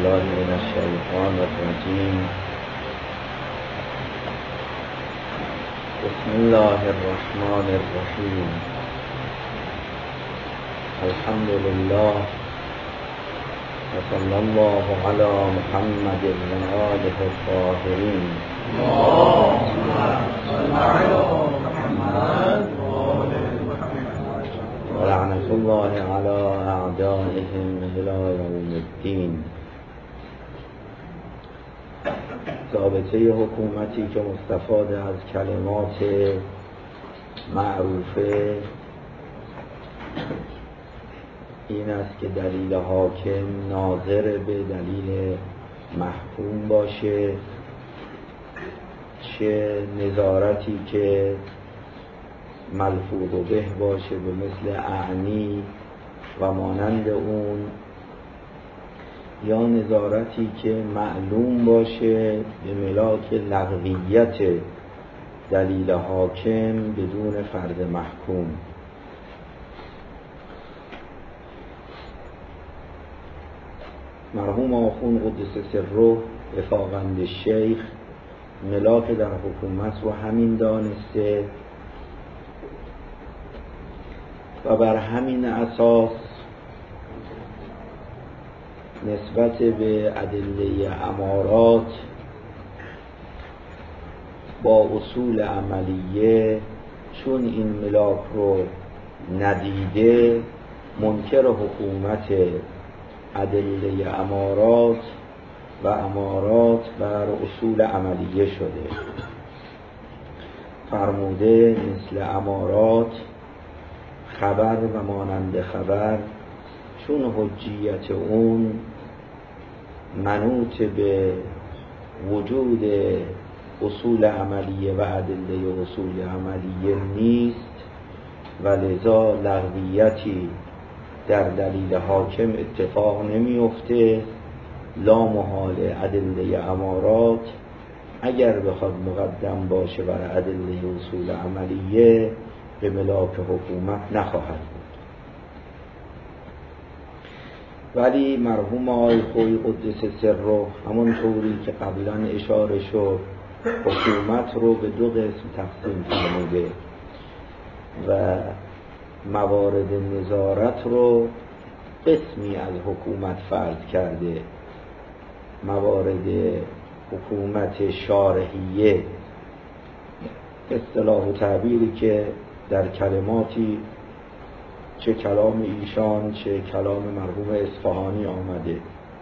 بالله من الشیطان الرجیم. بسم الله الرحمن الرحیم. الحمد لله و صلی الله علی محمد و آله الطاهرین. اللهم صل علی محمد و لعنة الله علی اعدائهم الی یوم الدین. ضابطه حکومتی که مستفاد از کلمات معروفه این است که دلیل حاکم ناظر به دلیل محکوم باشه، چه نظارتی که ملفوظ به باشه به مثل اعنی و مانند اون، یا نظارتی که معلوم باشه به ملاک لغویت دلیل حاکم بدون فرد محکوم. مرحوم آخوند قدس سره وفاقند شیخ ملاک در حکومت رو همین دانسته و بر همین اساس نسبت به ادله امارات با اصول عملیه، چون این ملاک رو ندیده، منکر حکومت ادله امارات و امارات بر اصول عملیه شده. فرموده مثل امارات خبر و مانند خبر، چون حجیت اون منوط به وجود اصول عملیه و ادله اصول عملیه نیست و لذا لغویتی در دلیل حاکم اتفاق نمیفته. لا محال ادله امارات اگر بخواد مقدم باشه بر ادله اصول عملیه به ملاک حکومت نخواهد بود. ولی مرحوم آقای خویی قدس سره همون طوری که قبلا اشاره شد حکومت رو به دو قسم تقسیم فرموده و موارد نظارت رو قسمی از حکومت فرض کرده. موارد حکومت شارحیه، اصطلاح و تعبیری که در کلماتی چه کلام ایشان چه کلام مرحوم اصفهانی آمده،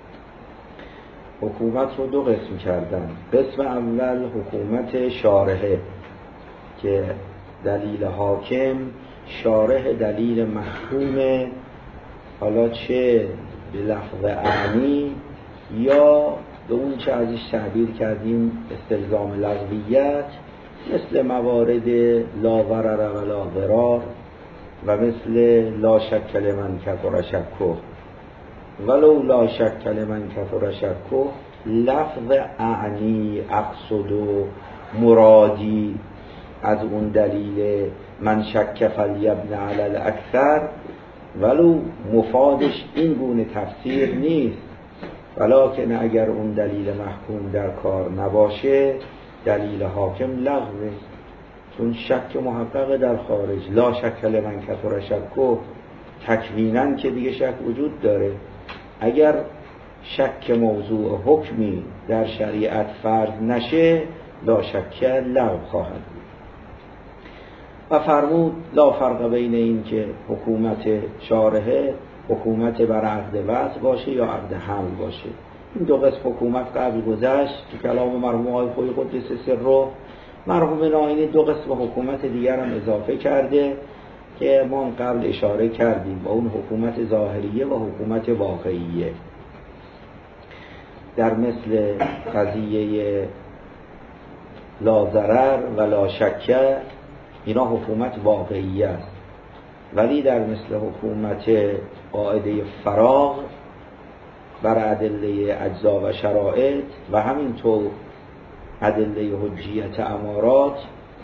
حکومت رو دو قسم کردن. قسم اول حکومت شارحه که دلیل حاکم شارح دلیل محکوم، حالا چه به لفظ اعنی یا به اون چه ازش تعبیر کردیم استلزام لغویت، مثل موارد لا ضرر و لا ضرار و مثل لا شک لمن کفر شکه. ولو لا شک لمن کفر شکه لفظ اعنی اقصد و مرادی از اون دلیل من شک فلیبن علی الاکثر، ولو مفادش این گونه تفسیر نیست، ولکن اگر اون دلیل محکوم در کار نباشه دلیل حاکم لغوه، چون شک محقق در خارج. لا شک لمن کفر شکه تکویناً که دیگه شک وجود داره. اگر شک موضوع حکمی در شریعت فرض نشه لا شک لغو خواهد بود. و فرمود لا فرق بین این که حکومت شارحه حکومت بر عقد وضع باشه یا عقد حمل باشه. این دو قسم حکومت قبل گذشت که کلام مرحوم آقای خویی قدس سره. مرحوم ناینی دو قسم حکومت دیگر هم اضافه کرده که ما قبل اشاره کردیم، با اون حکومت ظاهریه و حکومت واقعیه. در مثل قضیه لا ضرر و لا شک اینا حکومت واقعیه است، ولی در مثل حکومت قاعده فراغ بر ادله اجزا و شرائط و همینطور ادله حجیت امارات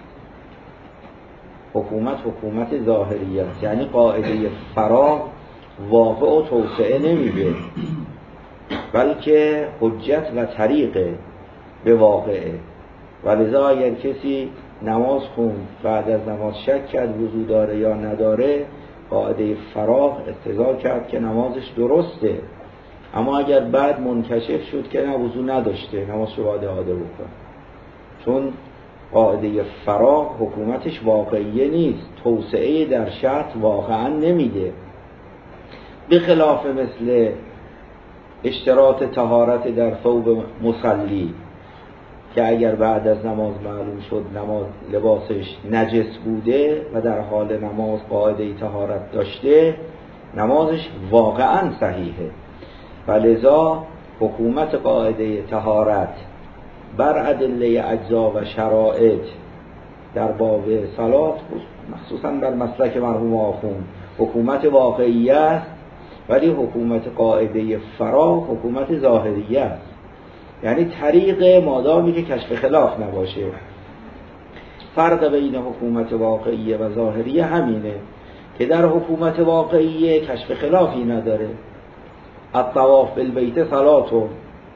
حکومت ظاهریه است. یعنی قاعده فراغ واقع و توسعه نمیده، بلکه حجت و طریق به واقعه. و لذا اگر کسی نماز خوند بعد از نماز شک کرد وضو داره یا نداره، قاعده فراغ اقتضا کرد که نمازش درسته. اما اگر بعد منکشف شد که نه وضو نداشته، نمازش باید اعاده بکنه، چون قاعده فراغ حکومتش واقعیه نیست، توسعه در شرط واقعا نمیده. به خلاف مثل اشتراط طهارت در ثوب مصلی که اگر بعد از نماز معلوم شد نماز لباسش نجس بوده و در حال نماز قاعده طهارت داشته، نمازش واقعا صحیحه. و لذا حکومت قاعده طهارت بر ادله اجزا و شرائط در باب صلات، مخصوصا در مسلک مرحوم آخوند، حکومت واقعی است، ولی حکومت قاعده فراغ حکومت ظاهریه است. یعنی طریق مادامی که کشف خلاف نباشه. فرق بین حکومت واقعیه و ظاهریه همینه که در حکومت واقعیه کشف خلافی نداره. الطواف بالبیت صلاتون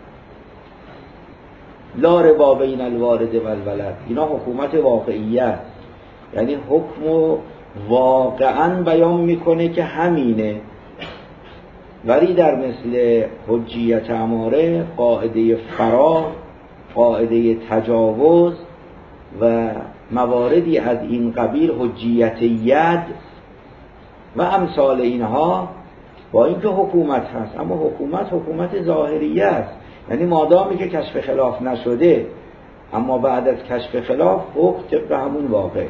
لا ربا بین الوالد و الولد، اینا حکومت واقعیه است، یعنی حکم واقعا بیان میکنه که همینه. ولی در مثل حجیت اماره قاعده فراغ، قاعده تجاوز و مواردی از این قبیل، حجیت ید و امثال اینها، با اینکه حکومت هست اما حکومت ظاهریه است. یعنی مادامی که کشف خلاف نشده، اما بعد از کشف خلاف حکم طبق همون واقعه.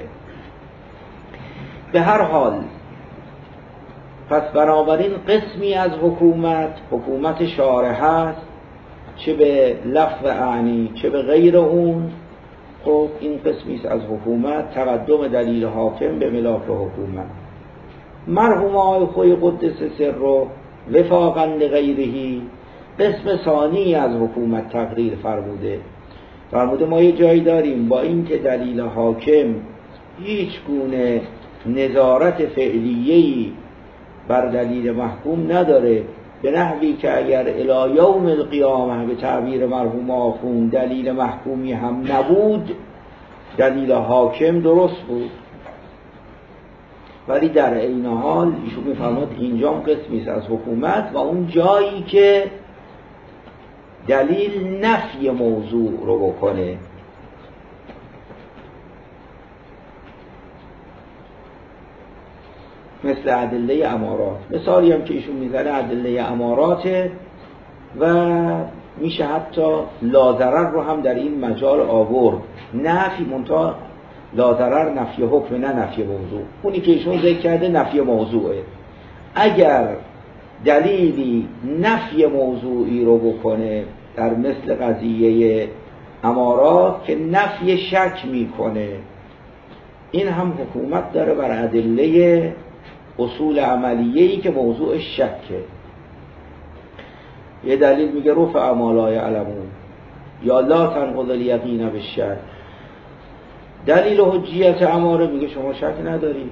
به هر حال پس بنابراین قسمی از حکومت شارح هست، چه به لفظ اعنی چه به غیر اون. خب این قسمی از حکومت تقدم دلیل حاکم به ملاک حکومت. مرحوم آقای خوی قدس سر رو وفاقا لغیرهی قسم ثانی از حکومت تقریر فرموده ما یه جایی داریم با این که دلیل حاکم هیچ گونه نظارت فعلیه‌ای بر دلیل محکوم نداره، به نحوی که اگر الی یوم القیامه به تعبیر مرحوم آخوند دلیل محکومی هم نبود، دلیل حاکم درست بود. ولی در این حال ایشون می‌فرماد اینجام قسمی است از حکومت و اون جایی که دلیل نفی موضوع رو بکنه. مثل ادله امارات، مثالی هم که ایشون میزنه ادله اماراته و میشه حتی لازرر رو هم در این مجال آورد. نفی منتها لازرر نفی حکم نه نفی موضوع. اونی که ایشون ذکر کرده نفی موضوعه. اگر دلیلی نفی موضوعی رو بکنه در مثل قضیه امارات که نفی شک میکنه، این هم حکومت داره بر ادله اصول عملیه‌ای که موضوع شکه. یه دلیل میگه رفع ما لا یعلمون یا لا تنقض الیقین بالشک. دلیل حجیت اماره میگه شما شک نداری،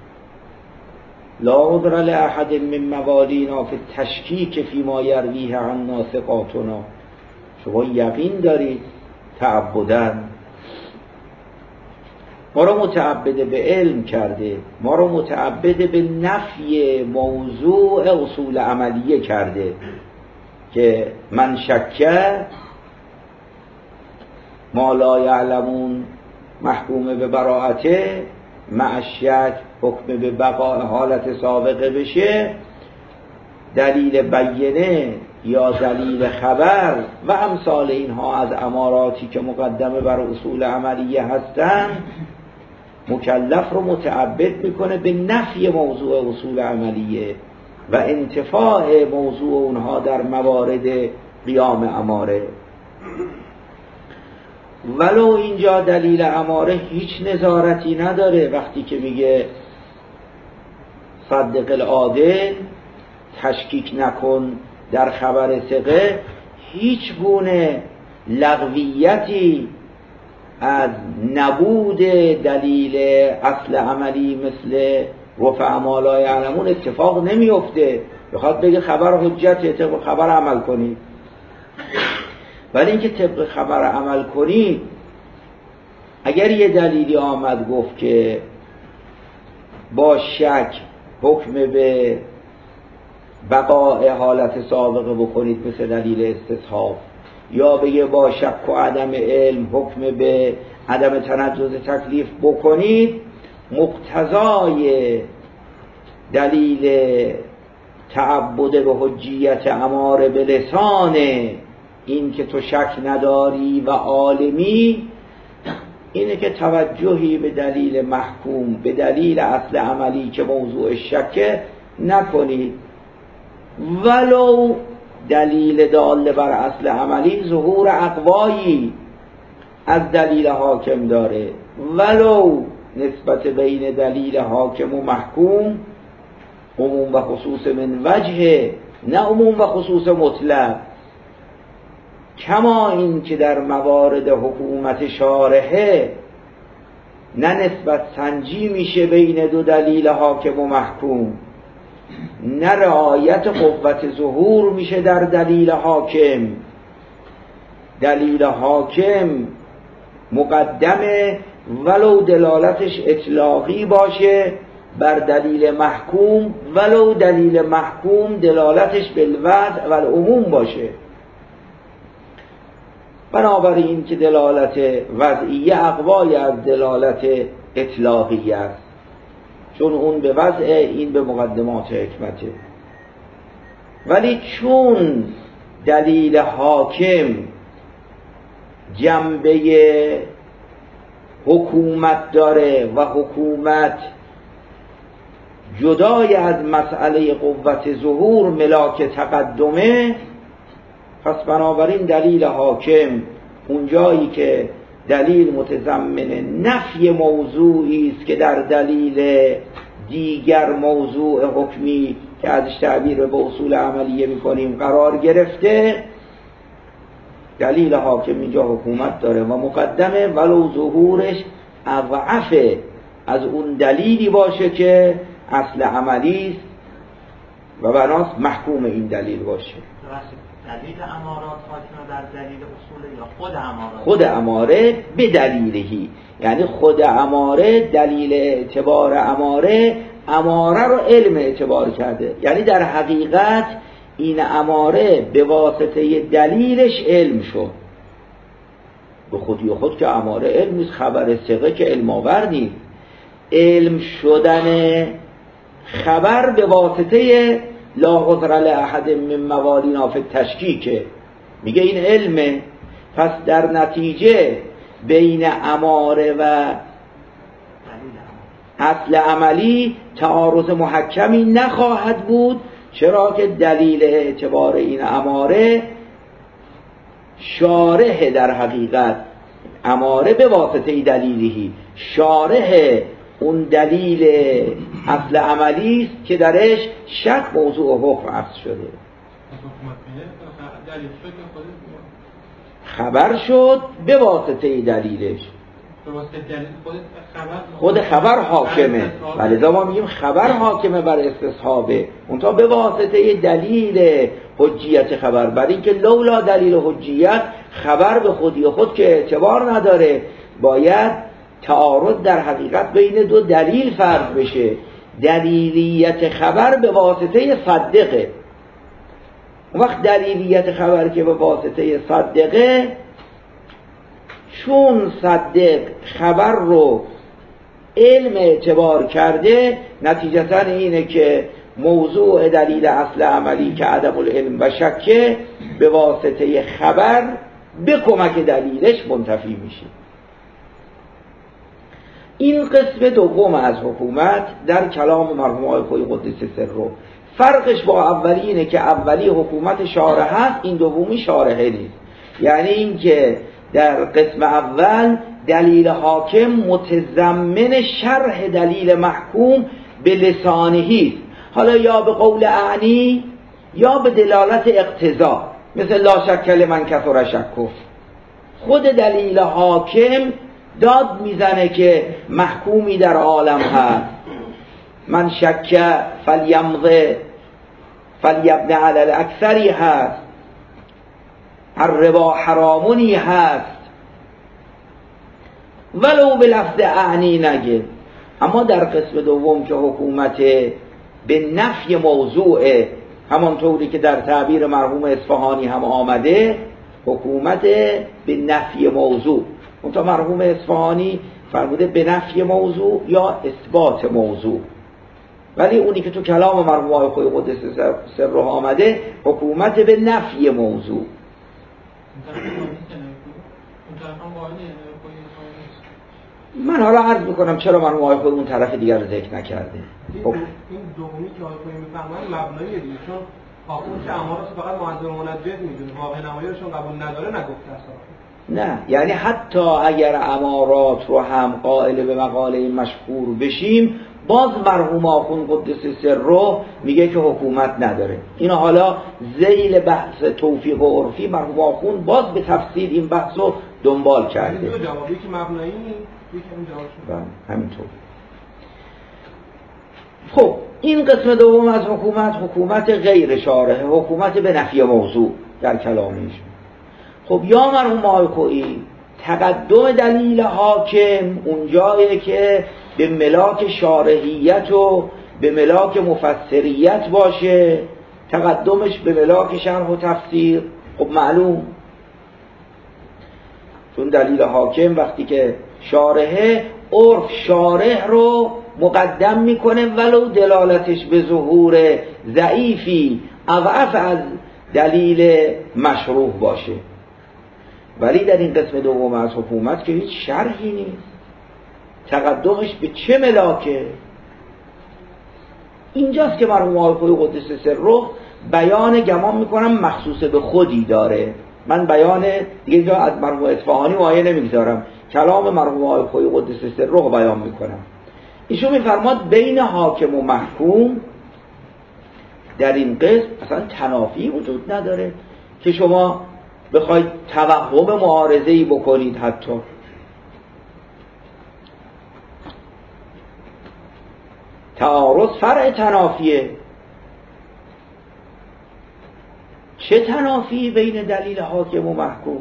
لا عذر لاحد من موالینا فی التشکیک فی ما یرویه عنا ثقاتنا. شما یقین دارید تعبدن، ما رو متعبد به علم کرده، ما رو متعبد به نفی موضوع اصول عملیه کرده که من شکه ما لا یعلمون محکوم به براءته، مع الشک حکم به بقاء حالت سابقه بشه. دلیل بینه یا دلیل خبر و امثال اینها از اماراتی که مقدمه بر اصول عملیه هستن، مکلف رو متعبد میکنه به نفی موضوع اصول عملیه و انتفاع موضوع اونها در موارد قیام اماره. ولو اینجا دلیل اماره هیچ نظارتی نداره، وقتی که میگه صدق العادل، تشکیک نکن در خبر ثقه، هیچ گونه لغویتی از نبود دلیل اصل عملی مثل رفع ما لا یعلمون اتفاق نمیفته. بخواد بگه خبر حجته، طبق خبر عمل کنید. ولی اینکه طبق خبر عمل کنید، اگر یه دلیلی آمد گفت که با شک حکم به بقای حالت سابقه بکنید مثل دلیل استصحاب، یا بگه با شک و عدم علم حکم به عدم تنجز تکلیف بکنید، مقتضای دلیل تعبد به حجیت اماره به لسان این که تو شک نداری و عالمی، اینه که توجهی به دلیل محکوم، به دلیل اصل عملی که موضوع شک نکنید، ولو دلیل دال بر اصل عملی ظهور اقوایی از دلیل حاکم داره، ولو نسبت بین دلیل حاکم و محکوم عموم و خصوص من وجه، نه عموم و خصوص مطلق، کما این که در موارد حکومت شارحه نه نسبت سنجی میشه بین دو دلیل حاکم و محکوم، نه رعایت قوت ظهور میشه در دلیل حاکم. دلیل حاکم مقدمه ولو دلالتش اطلاقی باشه بر دلیل محکوم، ولو دلیل محکوم دلالتش بالوضع و العموم باشه. بنابراین که دلالت وضعیه اقوای از دلالت اطلاقی است، چون اون به وضع، این به مقدمات حکمته. ولی چون دلیل حاکم جنبه حکومت داره و حکومت جدای از مسئله قوت ظهور ملاک تقدمه، پس بنابراین دلیل حاکم اونجایی که دلیل متضمن نفی موضوعی است که در دلیل دیگر موضوع حکمی که ازش تعبیر به اصول عملیه میکنیم قرار گرفته، دلیل حاکم اینجا حکومت داره و مقدمه ولو ظهورش اضعف از اون دلیلی باشه که اصل عملی است و بناس محکوم این دلیل باشه. دلیل امارات حاکمه بر دلیل اصول یا خود امارات؟ خود اماره به دلیلهی، یعنی خود اماره دلیل اعتبار اماره رو علم اعتبار کرده، یعنی در حقیقت این اماره به واسطه دلیلش علم شد. به خودی و خود که اماره علم نیست، خبر ثقه که علم آور نیست. علم شدن خبر به واسطه لا عذر لأحد من موالینا فی التشکیک، میگه این علمه. پس در نتیجه بین اماره و اصل عملی تعارض محکمی نخواهد بود، چرا که دلیل اعتبار این اماره شارح، در حقیقت اماره به واسطه دلیلی شارح اون دلیل اصل عملی است که درش شک موضوع حکم عکس شده. خبر شد به واسطه دلیلش، خود خبر حاکمه، ولذا ما میگیم خبر حاکمه بر استصحابه، اونتا به واسطه دلیل حجیت خبر، برای اینکه لولا دلیل حجیت خبر به خودی خود که اعتبار نداره، باید تعارض در حقیقت بین دو دلیل فرض بشه. دلیلیت خبر به واسطه صدقه، وقت دلیلیت خبر که به واسطه صدقه، چون صدق خبر رو علم اعتبار کرده، نتیجتا اینه که موضوع دلیل اصل عملی که عدم العلم و شکه به واسطه خبر به کمک دلیلش منتفی میشه. این قسم دوم از حکومت در کلام مرحوم آقای خویی قدس سره، فرقش با اولی اینه که اولی حکومت شارحه هست، این دومی شارحه نیست. یعنی این که در قسم اول دلیل حاکم متضمن شرح دلیل محکوم به لسانهی، حالا یا به قول اعنی یا به دلالت اقتضا، مثل لا شک لمن کثر شکه. خود دلیل حاکم داد میزنه که محکومی در عالم هست، من شک فلیمض فلیبن علی الاکثری هست، الربا حرامونی هست ولو به لفظ اعنی نگه. اما در قسم دوم که حکومت به نفی موضوع، همانطوری که در تعبیر مرحوم اصفهانی هم آمده، حکومت به نفی موضوع. اونتا مرحوم اصفهانی فرموده به نفی موضوع یا اثبات موضوع، ولی اونی که تو کلام مرحوم آقای خویی قدس سره آمده حکومت به نفی موضوع. من حالا عرض میکنم چرا مرحوم آقای خویی اون طرف دیگر رو ذکر نکرده. این دومی که آقای خویی میفهمن مبناییه دیگه، چون آخوند که امارات فقط معذر و منجد میدونه، واقع نماییشون قبول نداره، نگفته اصلا. نه، یعنی حتی اگر امارات رو هم قائل به مقاله مشهور بشیم، باز مرحوم آخوند قدس سره میگه که حکومت نداره. اینو حالا ذیل بحث توفیق و عرفی مرحوم آخوند باز به تفصیل این بحث رو دنبال کرده. دو جوابی که مبنایی نیست، همینطور. خب این قسم دوم از حکومت غیر شارحه، حکومت به نفی موضوع در کلامیش. خب یا مرحوم آقای خویی تقدم دلیل حاکم اونجایی که به ملاک شارحیت و به ملاک مفسریت باشه، تقدمش به ملاک شرح و تفسیر. خب معلوم، چون دلیل حاکم وقتی که شارحه، عرف شارح رو مقدم میکنه ولو دلالتش به ظهور ضعیفی اضعف از دلیل مشروح باشه. ولی در این قسم دوم از حکومت که هیچ شرحی نیست، تقدمش به چه ملاکه؟ اینجاست که مرحوم آقای خویی قدس سره بیان گمان میکنم مخصوص به خودی داره. من بیان دیگه جا از مرحوم اصفهانی مایه نمیگذارم، کلام مرحوم آقای خویی قدس سره رو بیان میکنم. ایشون میفرماد بین حاکم و محکوم در این قسم اصلا تنافی وجود نداره که شما بخواید توهم معارضه‌ای بکنید. حتی تعارض فرع تنافیه. چه تنافی بین دلیل حاکم و محکوم؟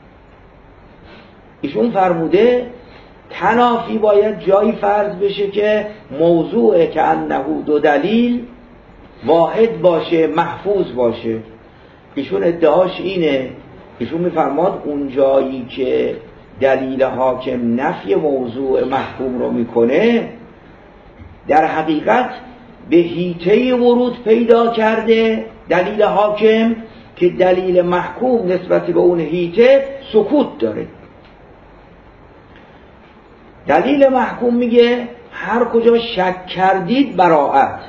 ایشون فرموده تنافی باید جایی فرض بشه که موضوع که انه دو دلیل واحد باشه، محفوظ باشه. ایشون ادعاش اینه، ایشون میفرماد اون جایی که دلیل حاکم نفی موضوع محکوم رو میکنه، در حقیقت به حیطه ورود پیدا کرده دلیل حاکم که دلیل محکوم نسبت به اون حیطه سکوت داره. دلیل محکوم میگه هر کجا شک کردید براءت،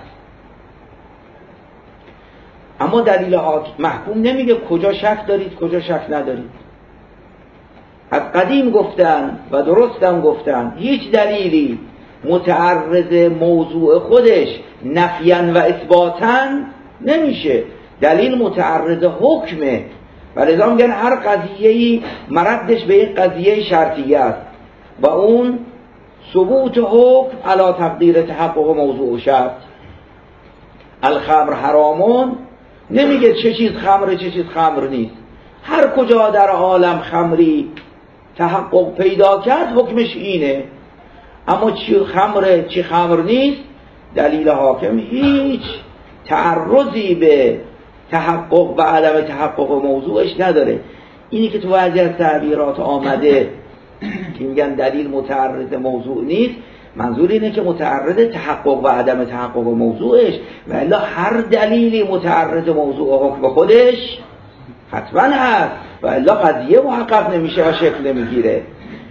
اما دلیل محکوم نمیگه کجا شک دارید کجا شک ندارید. از قدیم گفتن و درستم گفتن هیچ دلیلی متعرض موضوع خودش نفیاً و اثباتاً نمیشه، دلیل متعرض حکمه و لذا میگن هر قضیه‌ای مردش به یک قضیه شرطیه است و اون ثبوت حکم علی تقدیر تحقق موضوع شرط. الخمر حرامون نمیگه چه چیز خمره چه چیز خمر نیست، هر کجا در عالم خمری تحقق پیدا کرد حکمش اینه. اما چی خمره چی خمر نیست، دلیل حاکم هیچ تعرضی به تحقق و عدم تحقق موضوعش نداره. اینی که تو بعضی از تعبیرات آمده که میگن دلیل متعرض موضوع نیست، منظور اینه که متعرض تحقق و عدم تحقق موضوعش، و الا هر دلیلی متعرض موضوع حکم خودش حتما هست و الا قضیه محقق نمیشه و شکل نمیگیره.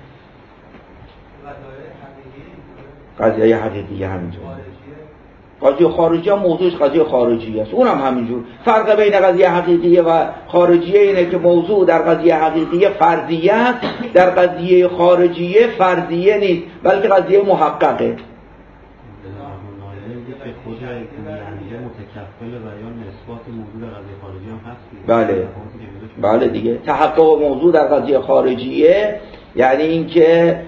قضیه حقیقی همینجور، قضیه خارجی هم موضوعش قضیه خارجی است، اونم همینجور. فرق بین قضیه حقیقیه و خارجیه اینه که موضوع در قضیه حقیقیه فرضیه است، در قضیه خارجیه فرضیه نیست بلکه قضیه محققه. بله بله دیگه، تحقق موضوع در قضیه خارجیه یعنی اینکه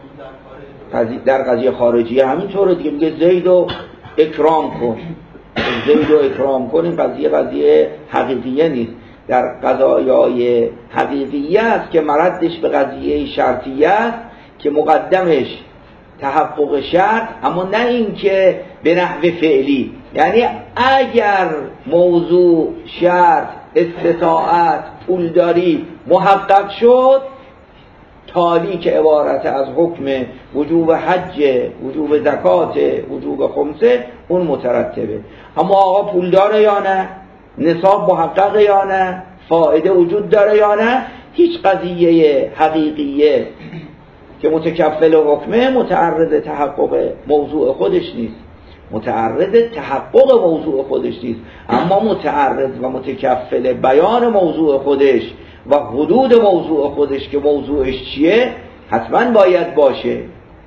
در قضیه خارجیه همینطوره دیگه، میگه زید و اکرام کن، زید رو اکرام کن، این قضیه حقیقیه نیست. در قضایای حقیقیه است که مردش به قضیه شرطیه است که مقدمش تحقق شرط، اما نه این که به نحو فعلی. یعنی اگر موضوع شرط استطاعت پولداری محقق شد، تالی که عبارت از حکم وجوب حج، وجوب زکات، وجوب خمسه، اون مترتبه. اما آقا پول داره یا نه، نصاب محقق یا نه، فائده وجود داره یا نه، هیچ قضیه حقیقیه که متکفل حکمه متعرض تحقق موضوع خودش نیست، متعرض تحقق موضوع خودش نیست، اما متعرض و متکفل بیان موضوع خودش و حدود موضوع خودش که موضوعش چیه حتما باید باشه.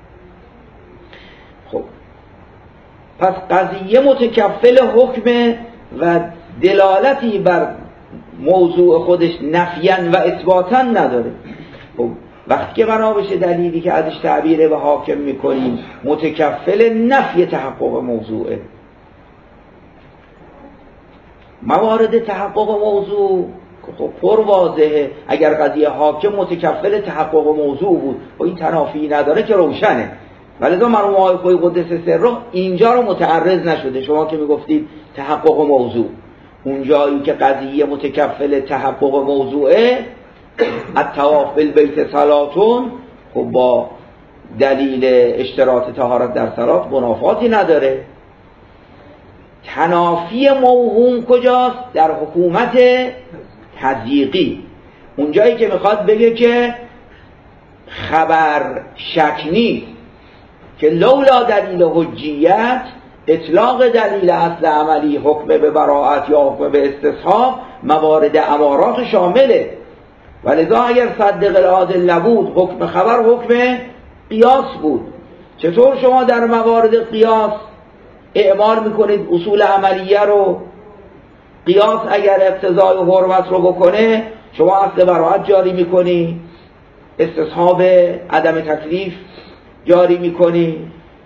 خب پس قضیه متکفل حکمه و دلالتی بر موضوع خودش نفیاً و اثباتاً نداره. خب وقتی که بنا بشه دلیلی که ازش تعبیر به حاکم میکنیم متکفل نفی تحقق موضوعه، موارد تحقق موضوع خب پر واضحه. اگر قضیه حاکم متکفل تحقق موضوع بود و این تنافی نداره که روشنه، ولذا مرحوم آقای خویی قدس سره اینجا رو متعرض نشده. شما که میگفتید تحقق موضوع، اونجایی که قضیه متکفل تحقق موضوعه، الطواف بالبیت صلاتون، خب با دلیل اشتراط طهارت در صلات منافاتی نداره. تنافی موهوم کجاست؟ در حکومت تضییقی، اونجایی که میخواد بگه که خبر شک نیست که لولا دلیل حجیت اطلاق دلیل اصل عملی حکم به براءت یا حکم به استصحاب موارد امارات شامله. ولذا اگر صدق العادل نبود حکم خبر حکم قیاس بود. چطور شما در موارد قیاس اعمال میکنید اصول عملیه رو؟ قیاس اگر اقتضای حرمت رو بکنه شما اصل براءت جاری میکنی، استصحاب عدم تکلیف جاری میکنی.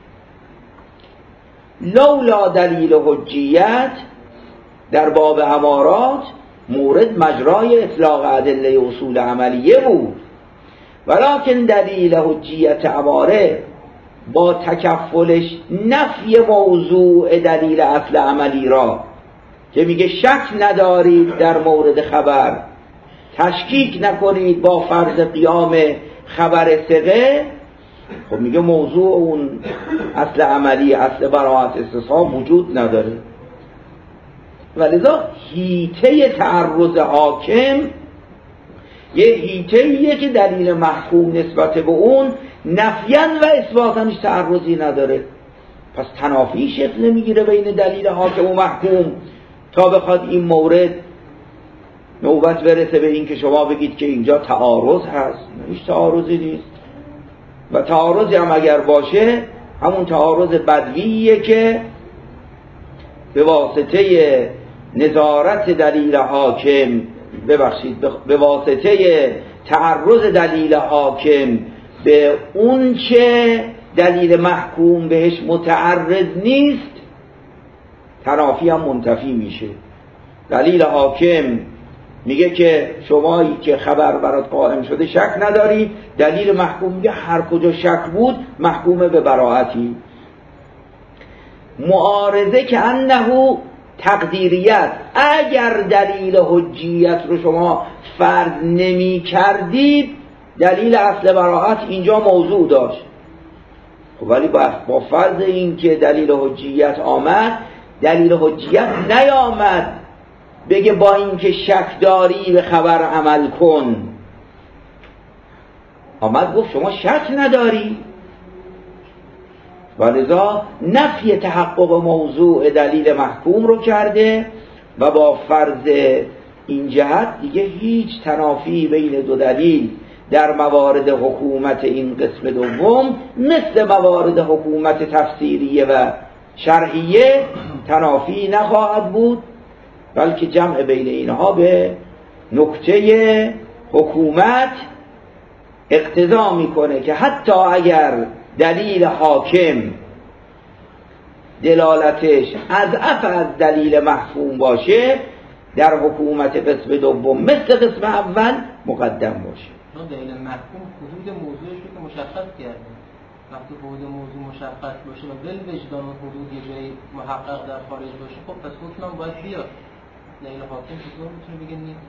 لولا دلیل حجیت در باب امارات مورد مجرای اطلاق ادله اصول عملیه بود، ولکن دلیل حجیت اماره با تکفلش نفی موضوع دلیل اصل عملی را که میگه شک ندارید در مورد خبر، تشکیک نکنید با فرض قیام خبر ثقه، خب میگه موضوع اون اصل عملی، اصل براءت استصحاب وجود نداره. ولذا هیته تعرض حاکم یه هیته‌ایه که دلیل محکوم نسبت به اون نفیاً و اثباتاً تعرضی نداره. پس تنافی شکل نمیگیره بین دلیل حاکم و محکوم تا بخواد این مورد نوبت برسه به این که شما بگید که اینجا تعارض هست. هیچ تعارضی نیست، و تعارضی هم اگر باشه همون تعارض بدوییه که به واسطه نظارت دلیل حاکم، به واسطه تعرض دلیل حاکم به اون چه دلیل محکوم بهش متعرض نیست تنافی هم منتفی میشه. دلیل حاکم میگه که شمایی که خبر برات قائم شده شک نداری، دلیل محکوم میگه هر کجا شک بود محکوم به براءتی. معارضه که انه تقدیریت، اگر دلیل حجیت رو شما فرض نمی کردید دلیل اصل براءت اینجا موضوع داشت. خب ولی با فرض این که دلیل حجیت آمد، دلیل حجیت نیامد بگه با این که شک داری به خبر عمل کن، آمد گفت شما شک نداری، ولذا نفی تحقق موضوع دلیل محکوم رو کرده و با فرض این جهت دیگه هیچ تنافی بین دو دلیل در موارد حکومت این قسم دوم مثل موارد حکومت تفسیریه و شرعیه تنافی نخواهد بود، بلکه جمع بین اینها به نکته حکومت اقتضا میکنه که حتی اگر دلیل حاکم دلالتش اضعف از دلیل محکوم باشه در حکومت قسم دوم مثل قسم اول مقدم باشه. دلیل محکوم حدود موضوعش رو که مشخص کرده، وقتی حدود موضوع مشخص باشه و بل وجدان حدود یه جایی محقق در خارج باشه، خب پس حکم هم باید بیاد. دلیل حاکم چطور میتونه بگه نیست؟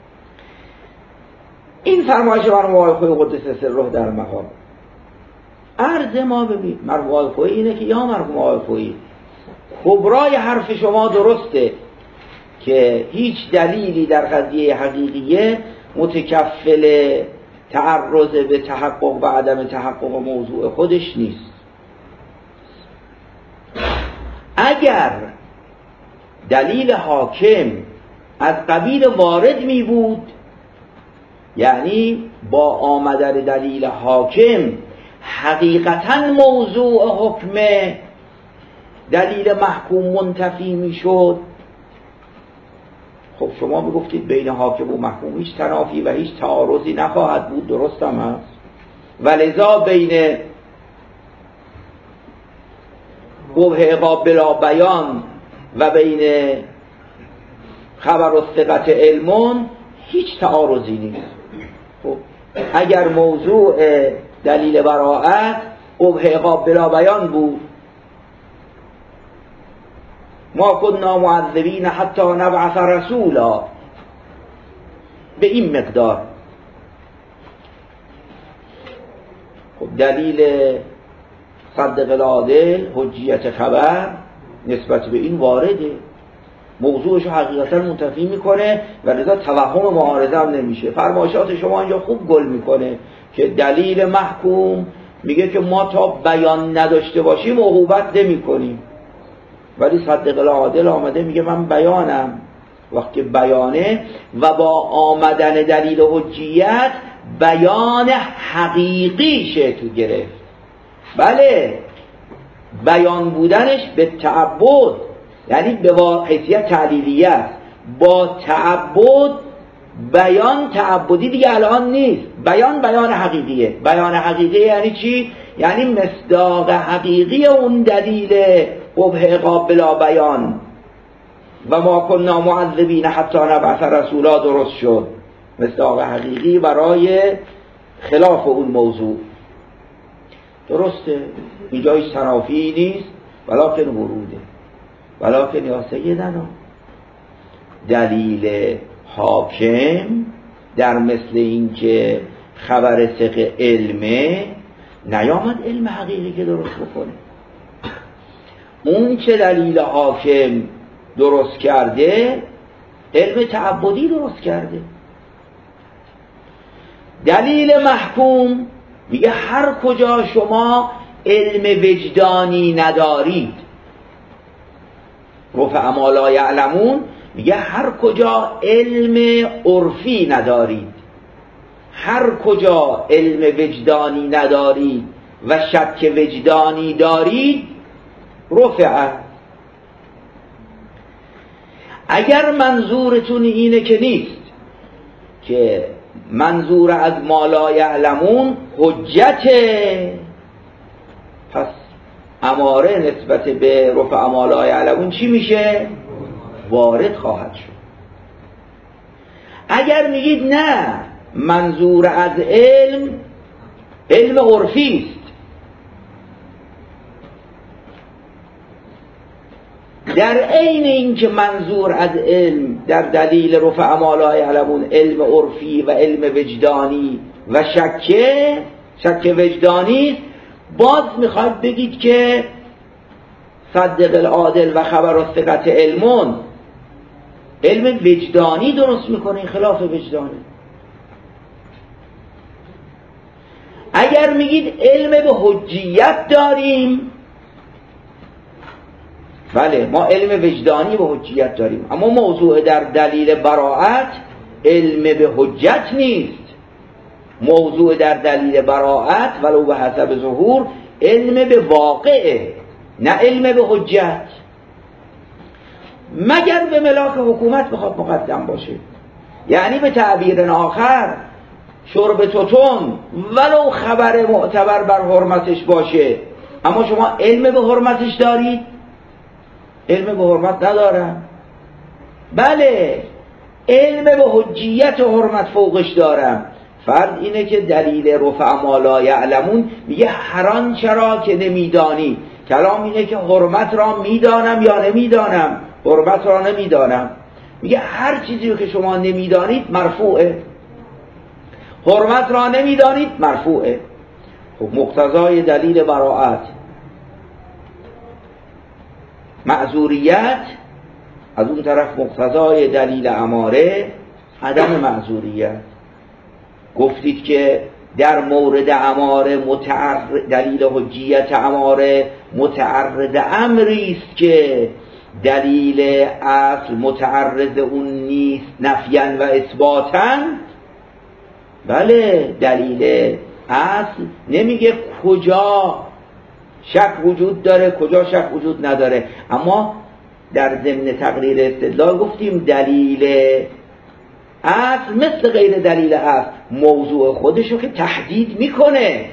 این فرمایش مرحوم آقای خویی قدس سره در مقام عرض ما ببین مرحوم آقای خویی اینه که یا مرحوم آقای خویی کبرای حرف شما درسته که هیچ دلیلی در قضیه حقیقیه متکفل تعرض به تحقق و عدم تحقق موضوع خودش نیست. اگر دلیل حاکم از قبیل وارد می بود، یعنی با آمدن دلیل حاکم حقیقتا موضوع حکم دلیل محکوم منتفی می شد، خب شما میگفتید بین حاکم و محکوم هیچ تنافی و هیچ تعارضی نخواهد بود، درست هم هست، ولذا بین قبح بلا بیان و بین خبر و ثقت علمون هیچ تعارضی نیست. خب اگر موضوع دلیل براءت قبح بلا بیان بود، ما كنا معذبین حتی نبعث رسولا، به این مقدار، خب دلیل صدق العادل حجیت خبر نسبت به این وارده، موضوعش حقیقتا منتفی میکنه و لذا توهم معارضه هم نمیشه. فرمایشات شما اینجا خوب گل میکنه که دلیل محکوم میگه که ما تا بیان نداشته باشیم عقوبت نمی کنیم، ولی صدق العادل آمده میگه من بیانم، وقتی بیانه و با آمدن دلیل حجیت بیان حقیقی شکل گرفت. بله بیان بودنش به تعبد، یعنی به حیثیت تعلیلیه است، با تعبد بیان تعبدی دیگه الان نیست، بیان حقیقیه. بیان حقیقی یعنی چی؟ یعنی مصداق حقیقی اون دلیل قبح بلا بیان و ما كنا معذبین حتی نبعث رسولا درست شد، مصداق حقیقی برای خلاف اون موضوع. درسته اینجا هیچ تنافی نیست، ولکن وروده، ولکن یا سیدنا دلیل حاکم در مثل این که خبر ثقه علمه نیامد علم حقیقی که درست بکنه. اون چه دلیل حاکم درست کرده علم تعبدی درست کرده. دلیل محکوم میگه هر کجا شما علم وجدانی ندارید، رفع ما لا یعلمون میگه هر کجا علم عرفی ندارید، هر کجا علم وجدانی ندارید و شک وجدانی دارید رفع. اگر منظورتون اینه که نیست، که منظور از ما لا یعلمون حجته، پس اماره نسبت به رفع ما لا یعلمون چی میشه؟ وارد خواهد شد. اگر میگید نه منظور از علم عرفی است، در عین اینکه منظور از علم در دلیل رفع ما لا یعلمون علم عرفی و علم وجدانی و شک وجدانی، باز میخواد بگید که صدق العادل و خبر و ثقت علمون علم وجدانی درست میکنه، خلاف وجدانی. اگر میگید علم به حجیت داریم، بله ما علم وجدانی به حجیت داریم، اما موضوع در دلیل براءت علم به حجت نیست. موضوع در دلیل براءت ولو به حسب ظهور علم به واقعه، نه علم به حجت، مگر به ملاک حکومت بخواد مقدم باشه. یعنی به تعبیر آخر شرب توتون ولو خبر معتبر بر حرمتش باشه، اما شما علم به حرمتش دارید، علم به حرمت ندارم. بله علم به حجیت و حرمت فوقش دارم. فرض اینه که دلیل رفع ما لا یعلمون میگه هر آنچه را که نمیدانی. کلام اینه که حرمت را میدانم یا نمیدانم. حرمت را نمیدانم. میگه هر چیزی رو که شما نمیدانید مرفوعه. حرمت را نمیدانید مرفوعه. خب مقتضای دلیل براءت معذوریت، از اون طرف مقتضای دلیل اماره عدم معذوریت. گفتید که در مورد اماره دلیل حجیت اماره متعرض امری است که دلیل اصل متعرض اون نیست نفیاً و اثباتاً. بله دلیل اصل نمیگه کجا شک وجود داره کجا شک وجود نداره، اما در ضمن تقریر استدلال گفتیم دلیل اصل مثل غیر دلیل اصل موضوع خودشو که تحدید میکنه،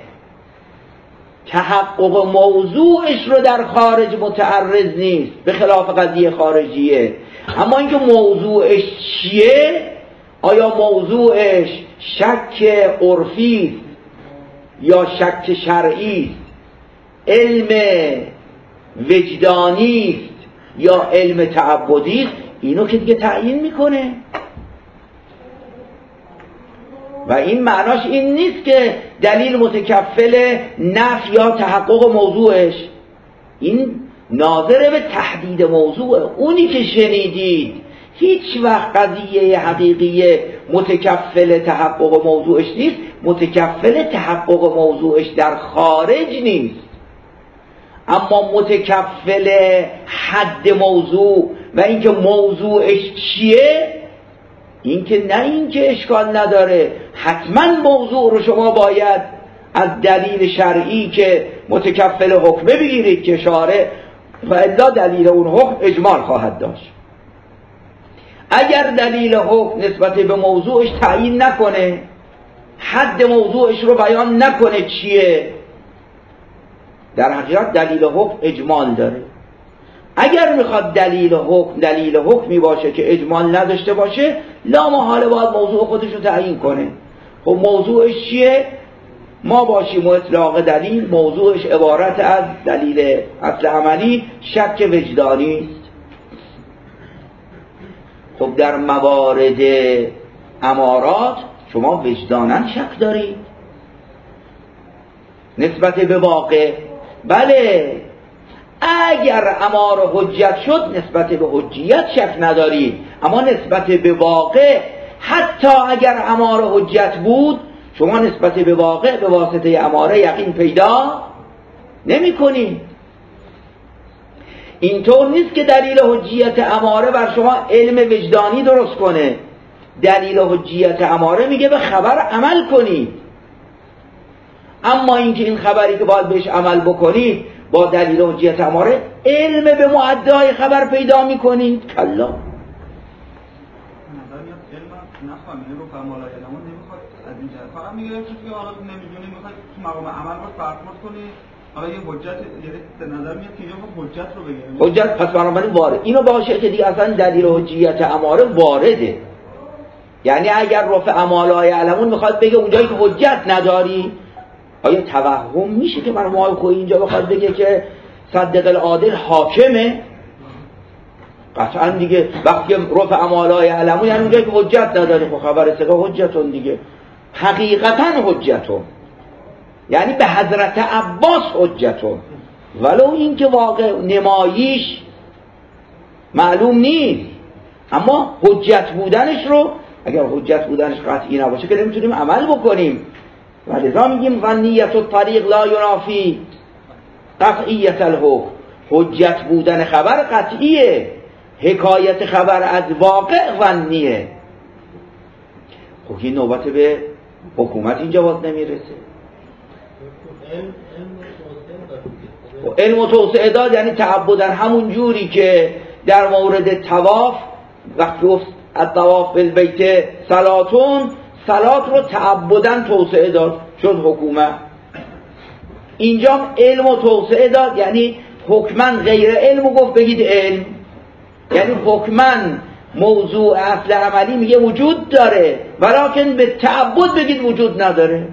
تحقق موضوعش رو در خارج متعرض نیست به خلاف قضیه خارجیه. اما اینکه موضوعش چیه، آیا موضوعش شک عرفی یا شک شرعی، علم وجدانی است یا علم تعبدی است، اینو که دیگه تعیین میکنه. و این معناش این نیست که دلیل متکفل نفی یا تحقق موضوعش، این ناظر به تحدید موضوع. اونی که شنیدید هیچ وقت قضیه حقیقیه متکفل تحقق موضوعش نیست، متکفل تحقق موضوعش در خارج نیست، اما متکفل حد موضوع و اینکه موضوعش چیه، اینکه نه اینکه اشکال نداره حتما موضوع رو شما باید از دلیل شرعی که متکفل حکمه بگیرید که شارع و الا دلیل اون حکم اجمال خواهد داشت. اگر دلیل حکم نسبت به موضوعش تعیین نکنه، حد موضوعش رو بیان نکنه چیه، در حقیقت دلیل حکم اجمال داره. اگر میخواد دلیل حکمی باشه که اجمال نداشته باشه، لا محاله باید موضوع خودش رو تعیین کنه. خب موضوعش چیه؟ ما باشیم و اطلاق دلیل موضوعش عبارت از دلیل اصل عملی شک وجدانی است. خب در موارد امارات شما وجداناً شک دارید نسبت به واقع. بله اگر امار حجت شد نسبت به حجیت شک ندارید، اما نسبت به واقع حتی اگر امار حجت بود شما نسبت به واقع به واسطه اماره یقین پیدا نمی کنید. اینطور نیست که دلیل حجیت اماره بر شما علم وجدانی درست کنه. دلیل حجیت اماره میگه به خبر عمل کنید، اما اینکه این خبری که باید بهش عمل بکنید با دلیل حجیت اماره علم به معدای خبر پیدا میکنید. کلا فقط میگه چیزی که حالا نمیدونی میخواد تو مقام عمل رو فرق‌مند کنی. حالا یه حجت به نظر میاد که اینجا حجت رو بگیریم. حجت پس بنابراین وارد اینو باشه که دیگه اصلا دلیل حجیت اماره وارده. یعنی اگر رفع ما لا یعلمون میخواد بگه اونجایی که حجت نداری، آیا توهم میشه که برای ما خوی اینجا بخواد بگه که صدق العادل حاکمه؟ قطعا دیگه وقتی رفع ما لا یعلمون یعنی اونجایی که حجت نداری، خب خبر ثقه حجتون دیگه، حقیقتا حجتون، یعنی به حضرت عباس حجتون، ولو این که واقع نماییش معلوم نیست، اما حجت بودنش رو اگر حجت بودنش قطعی نباشه که نمیتونیم عمل بکنیم. و لذا میگیم ظنیت الطریق لا ینافی قطعیت الحکم. حجت بودن خبر قطعیه، حکایت خبر از واقع ظنیه. خب این نوبت به حکومت اینجا باز نمیرسه. علم و توسعه داد یعنی تعبدن، همون جوری که در مورد طواف وقتی گفت الطواف بالبیت صلاتون، صلات رو تعبدن توسعه داد شد حکومت. اینجا علم و توسعه داد یعنی حکمن غیر علم و گفت بگید علم، یعنی حکمن موضوع اصل عملی میگه وجود داره ولکن به تعبد بگید وجود نداره.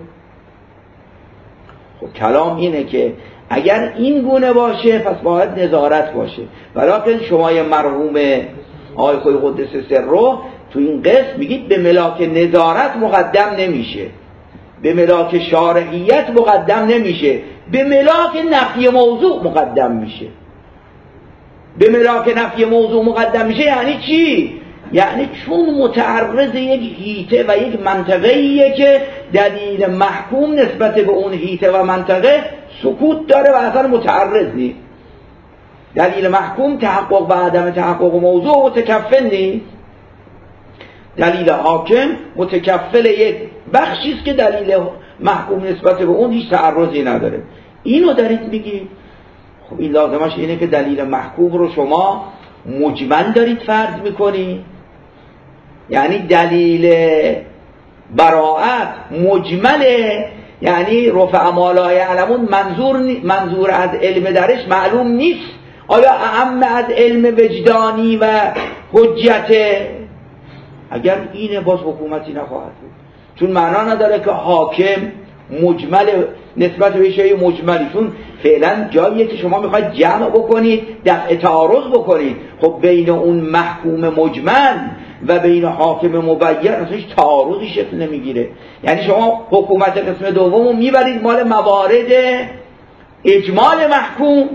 خب کلام اینه که اگر این گونه باشه پس باید نظارت باشه، ولکن شما مرحوم آقای خوی قدس سره تو این قسم میگید به ملاک نظارت مقدم نمیشه، به ملاک شارعیت مقدم نمیشه، به ملاک نفی موضوع مقدم میشه. به ملاک نفی موضوع مقدم میشه یعنی چی؟ یعنی چون متعرض یک حیطه و یک منطقه‌ایه که دلیل محکوم نسبت به اون حیطه و منطقه سکوت داره و اصلا متعرض نیست. دلیل محکوم تحقق و عدم تحقق موضوع متکفل نیست. دلیل حاکم متکفل یک بخشی است که دلیل محکوم نسبت به اون هیچ تعرضی نداره. اینو دارید میگید. خب این لازمش اینه که دلیل محکوم رو شما مجمل دارید فرض میکنید، یعنی دلیل براءت مجمله، یعنی رفع ما لا یعلمون منظور از علم درش معلوم نیست. آیا اعم از علم وجدانی و حجت؟ اگر اینه باز حکومتی نخواهد بود، چون معنا نداره که حاکم مجمل نسبت به شیء مجملی، چون فعلا جاییه که شما میخواید جمع بکنید، دفع تعارض بکنید. خب بین اون محکوم مجمل و بین حاکم مبین اصلا هیچ تعارضی شکل نمیگیره. یعنی شما حکومت قسم دومو میبرید مال موارد اجمال محکوم.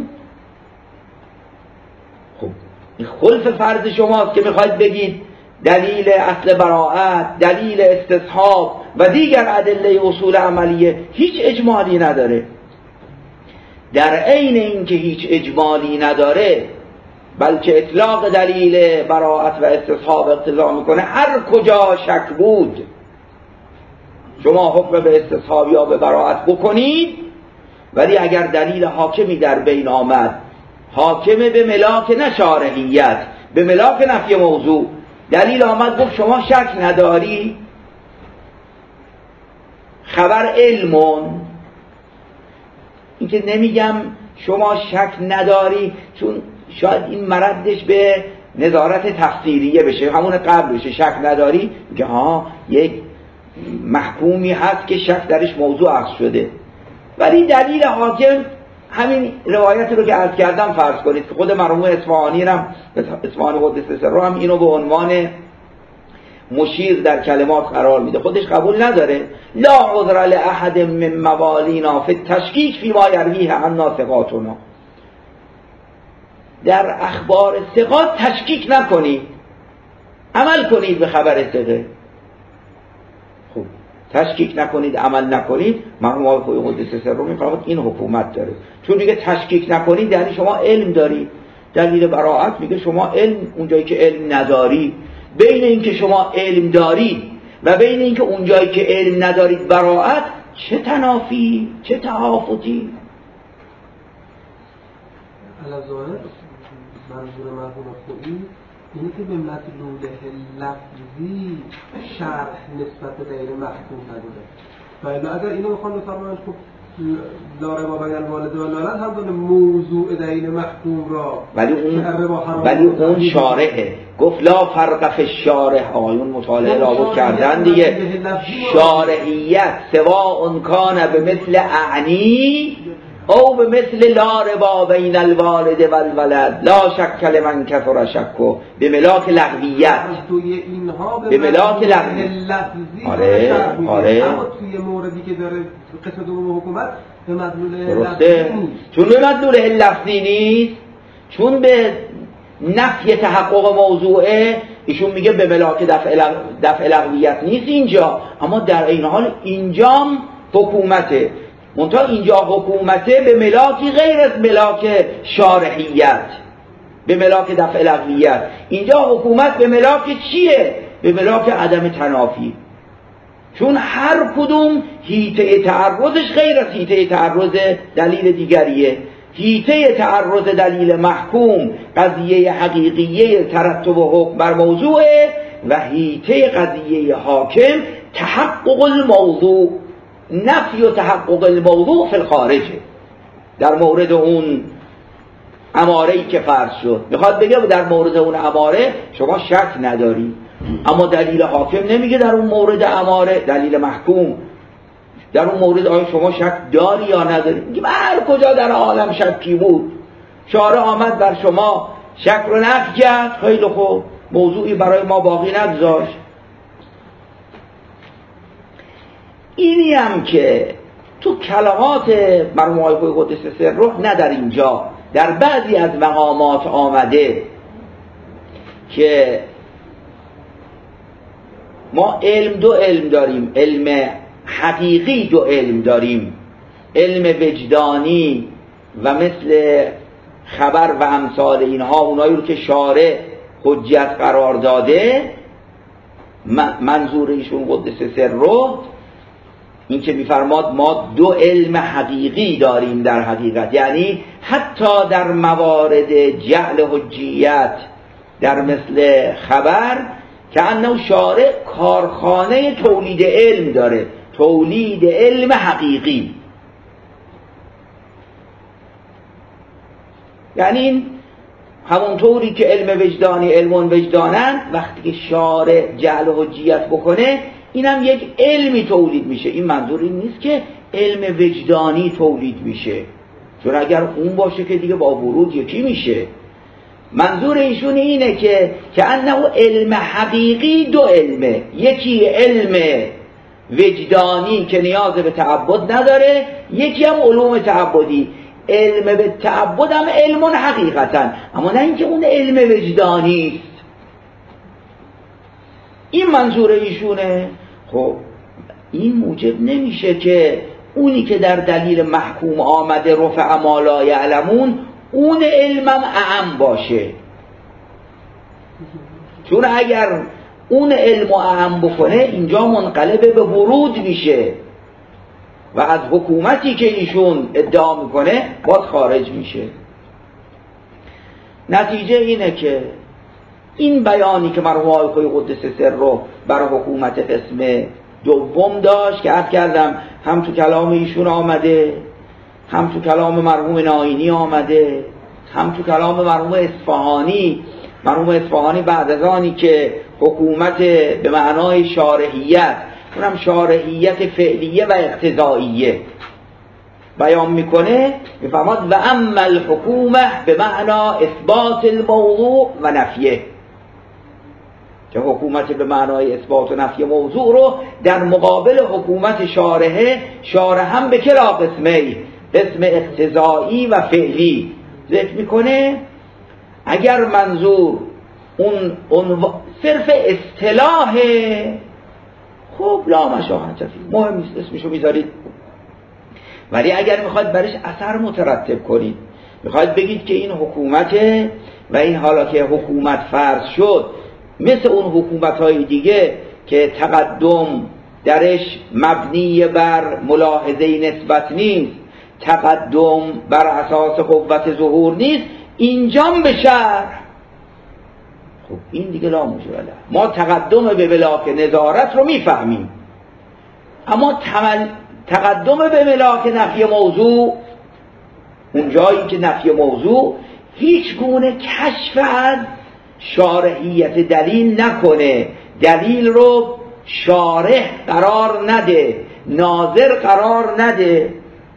خب این خلف فرض شماست که میخواید بگید دلیل اصل براءت، دلیل استصحاب و دیگر ادله اصول عملیه هیچ اجمالی نداره. در عین اینکه هیچ اجمالی نداره بلکه اطلاق دلیل براءت و استصحاب اقتضا میکنه هر کجا شک بود شما حکم به استصحاب یا به براءت بکنید، ولی اگر دلیل حاکمی در بین آمد، حاکم به ملاک نه شارعیت، به ملاک نفی موضوع، دلیل آمد گفت شما شک نداری، خبر علمون، این که نمیگم شما شک نداری چون شاید این مردش به نظارت تفسیریه بشه، همون قبل بشه شک نداری که ها یک محکومی هست که شک درش موضوع عکس شده، ولی دلیل حاکم همین روایت رو که عرض کردم فرض کنید که خود مرحوم اصفهانی قدس سره هم اینو به عنوان مشیر در کلمات قرار میده، خودش قبول نداره. لا عذر لاحد من موالینا فی التشکیک فی ما یرویه عنا ثقاتنا. در اخبار ثقات تشکیک نکنید، عمل کنید به خبر ثقه. خب تشکیک نکنید، عمل نکنید. مرحوم آقای قدس سره میفرماید این حکومت داره، چون دیگه تشکیک نکنید یعنی شما علم دارید. دلیل براءت میگه شما علم، اونجایی که علم نداری، بین اینکه شما علم دارید و بین اینکه اونجایی که علم ندارید براءت، چه تنافی، چه تهافتی؟ الازاره منظور مرحوم خویی اینی که به مطلوب لفظی شرح نسبت به غیر محکوم نداره. و اگر اینو بخوام بفرمایند خب لا ربا بین الوالد و الولد هم دونه موضوع دلیل محکوم را، ولی اون شارحه گفت لا فرق فی الشارح. آیون مطالعه لابد کردن دیگه. شارعیت سواء کان به مثل اعنی او به مثل لا ربا بین الوالد و الولد لا شک لمن کفر شکو، به ملاک لغویت، به ملاک لفظی. آره اما توی موردی که داره قسم دوم حکومت به مدلول لفظی نیست. چون به مدلول لفظی نیست، چون به نفی تحقق موضوعه، ایشون میگه به ملاک دفع لغویت نیست اینجا، اما در این حال اینجام حکومته، منتها اینجا حکومته به ملاکی غیر از ملاک شارعیت، به ملاک دفع لغویت. اینجا حکومت به ملاک چیه؟ به ملاک عدم تنافی، چون هر کدوم حیطه تعرضش غیر از حیطه تعرض دلیل دیگریه. حیطه تعرض دلیل محکوم قضیه حقیقیه ترتب و حکم بر موضوعه و حیطه قضیه حاکم تحقق الموضوع، نفی و تحقق الموضوع فی الخارجه. در مورد اون اماره‌ای که فرض شد. میخواد بگه در مورد اون اماره شما شک نداری، اما دلیل حاکم نمیگه در اون مورد اماره، دلیل محکوم در اون مورد آیا شما شک داری یا نداری. میگه هر کجا در عالم شکی بود شارع آمد بر شما شک رو نفی کرد، خیلی خوب، موضوعی برای ما باقی نگذاشت. اینی هم که تو کلمات مرحوم آقای قدس سره، نه در اینجا، در بعضی از مقامات آمده که ما دو علم داریم، علم حقیقی دو علم داریم، علم وجدانی و مثل خبر و امثال اینها، اونایی رو که شارع حجت قرار داده. منظور ایشون قدس سره این که میفرماد ما دو علم حقیقی داریم در حقیقت، یعنی حتی در موارد جعل حجیت در مثل خبر که انه شارع کارخانه تولید علم داره، تولید علم حقیقی. یعنی این همونطوری که علم وجدانی علمون وجدانن، وقتی که شارع جعل حجیت بکنه اینم یک علمی تولید میشه. این منظور این نیست که علم وجدانی تولید میشه، چون اگر اون باشه که دیگه با ورود یکی میشه. منظور ایشون اینه که انه علم حقیقی دو علمه، یکی علم وجدانی که نیاز به تعبد نداره، یکی هم علوم تعبدی. علم به تعبد هم علم حقیقتا، اما نه اینکه اون علم وجدانی است. این منظور ایشونه. خب این موجب نمیشه که اونی که در دلیل محکوم آمده رفع ما لا یعلمون اون علمم اعم باشه، چون اگر اون علم اعم بکنه اینجا منقلب به ورود میشه و از حکومتی که ایشون ادعا میکنه باز خارج میشه. نتیجه اینه که این بیانی که مرحوم آقای قدس سره برای حکومت قسم دوم داشت که عرض کردم هم تو کلام ایشون آمده، هم تو کلام مرحوم ناینی آمده، هم تو کلام مرحوم اصفهانی. مرحوم اصفهانی بعد از آنی که حکومت به معنای شارحیت، اونم شارحیت فعلیه و اقتضائیه بیان میکنه، میفهمد و اما الحکومه به معنا اثبات الموضوع و نفیه، که حکومت به معنای اثبات و نفی موضوع رو در مقابل حکومت شارح هم به کلا قسمه، قسم اقتضایی و فعلی ذکر میکنه. اگر منظور اون صرف اصطلاح، خب لا مشاهد فی، مهم نیست، اسمشو میذارید. ولی اگر میخواید برش اثر مترتب کنید، میخواید بگید که این حکومته و این حالا که حکومت فرض شد مثل اون حکومت‌های دیگه که تقدم درش مبنی بر ملاحظه نسبت نیست، تقدم بر اساس قوت ظهور نیست، اینجام به شرح. خب این دیگه لا مجوله. ما تقدم به ملاک نظارت رو میفهمیم، اما تقدم به ملاک نفی موضوع، اون جایی که نفی موضوع هیچ گونه کشف از شارحیت دلیل نکنه، دلیل رو شارح قرار نده، ناظر قرار نده.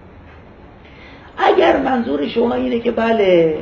اگر منظور شما اینه که بله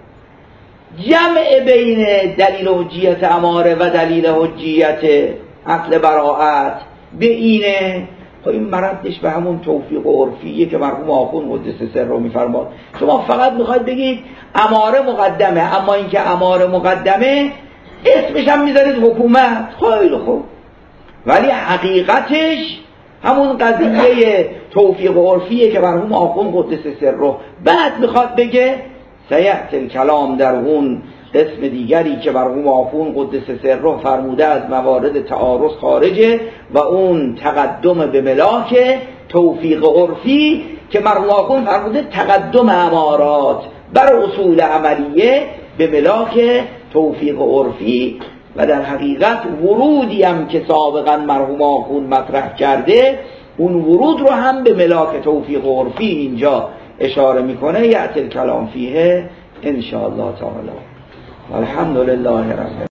جمع بین دلیل حجیت اماره و دلیل حجیت اصل براءت به اینه، خب این مردش به همون توفیق و عرفیه که مرحوم آخوند قدس سره رو میفرماد. شما فقط میخواید بگید اماره مقدمه، اما اینکه اماره مقدمه اسمش هم میذارید حکومت، خیلی خوب، ولی حقیقتش همون قضیه توفیق و عرفیه که مرحوم آخوند قدس سره. بعد میخواد بگه سیأتی کلام در اون قسم دیگری که مرحوم آخوند قدس سره فرموده از موارد تعارض خارجه و اون تقدم به ملاک توفیق عرفی که مرحوم آخوند فرموده تقدم امارات بر اصول عملیه به ملاک توفیق عرفی، و در حقیقت ورودی هم که سابقا مرحوم آخوند مطرح کرده اون ورود رو هم به ملاک توفیق عرفی اینجا اشاره میکنه. یأتی الکلام فیه ان شاء الله تعالی. الحمدلله رب